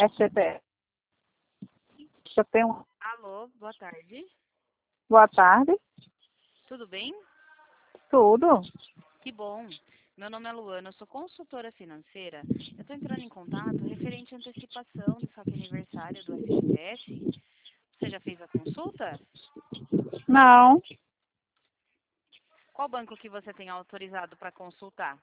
SCTS. Eu tenho... Alô, boa tarde. Boa tarde. Tudo bem? Tudo? Que bom. Meu nome é Luana, eu sou consultora financeira. Eu estou entrando em contato referente à antecipação do saque aniversário do FGTS. Você já fez a consulta? Não. Qual banco que você tem autorizado para consultar?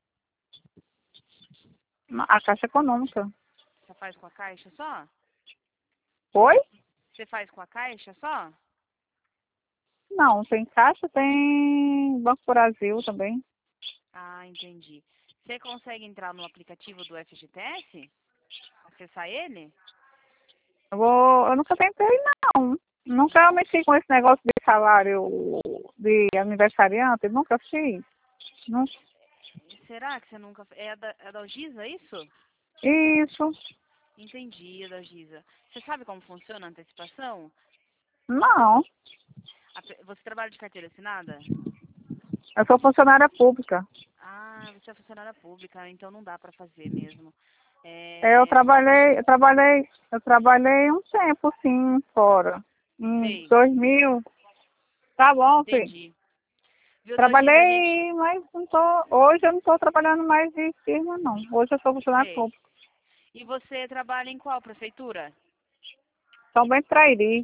A Caixa Econômica. Você faz com a Caixa só? Oi? Você faz com a Caixa só? Não, tem Caixa, tem Banco Brasil também. Ah, entendi. Você consegue entrar no aplicativo do FGTS? Acessar ele? Eu nunca tentei, não. Nunca mexi com esse negócio de salário de aniversariante, nunca fiz. Não. Será que você nunca... É da Algisa, isso? Isso. Entendi, é da Algisa. Você sabe como funciona a antecipação? Não. Você trabalha de carteira assinada? Eu sou funcionária pública. Ah, você é funcionária pública, então não dá para fazer mesmo. Eu trabalhei um tempo, sim, fora. Em Sei, 2000. Tá bom, filho. entendi. Viu, Dalgisa, a gente... Trabalhei, mas não tô, hoje eu não estou trabalhando mais de firma, não. Hoje eu sou funcionário Sei. público. E você trabalha em qual prefeitura? São Bento do Trairi.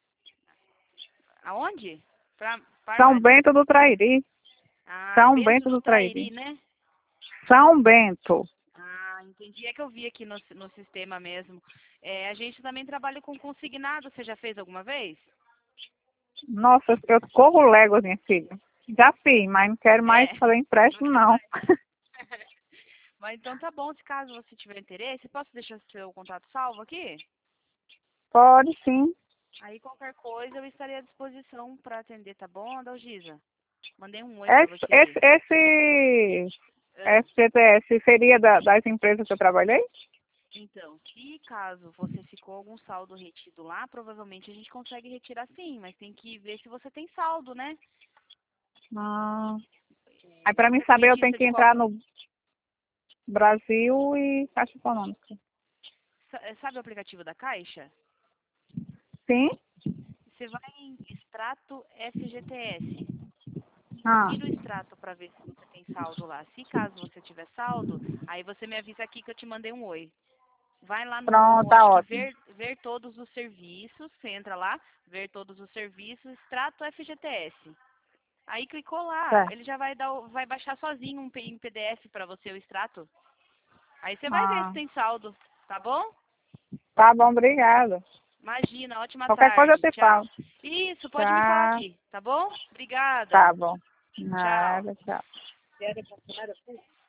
Aonde? São Bento do Trairi. Ah, São Bento Bento do do Trairi. Trairi, né? São Bento. Ah, entendi. É que eu vi aqui no sistema mesmo. A gente também trabalha com consignado. Você já fez alguma vez? Nossa, eu corro léguas, minha filha. Já fiz, mas não quero mais É. fazer Não empréstimo, quer não. mais. Mas então tá bom, se caso você tiver interesse, posso deixar seu contato salvo aqui? Pode, sim. Aí qualquer coisa eu estarei à disposição para atender, tá bom, Adalgisa? Mandei um oi para Esse, você aí. esse, esse Ah, FGTS seria das empresas que eu trabalhei? então, se caso você ficou algum saldo retido lá, provavelmente a gente consegue retirar sim, mas tem que ver se você tem saldo, né? Ah. Aí para mim Você é saber eu tenho clientista que de qual... entrar no Brasil e Caixa Econômica. Sabe o aplicativo da Caixa? Sim? Você vai em extrato FGTS. Ah, Tira o extrato para ver se você tem saldo lá. Se caso você tiver saldo, aí você me avisa aqui que eu te mandei um oi. Vai lá pronto, no tá acho que ótimo. ver todos os serviços, você entra lá, ver todos os serviços, extrato FGTS. Aí clicou lá, Certo. ele já vai baixar sozinho em PDF para você o extrato. Aí você vai ver se Ah, tem saldo, tá bom? tá bom, obrigada. Imagina, ótima Qualquer coisa eu tarde. te Tchau. falo. Isso, pode me falar Tchau. aqui, tá bom? Obrigada. Tá bom. Tchau. Nada, tchau.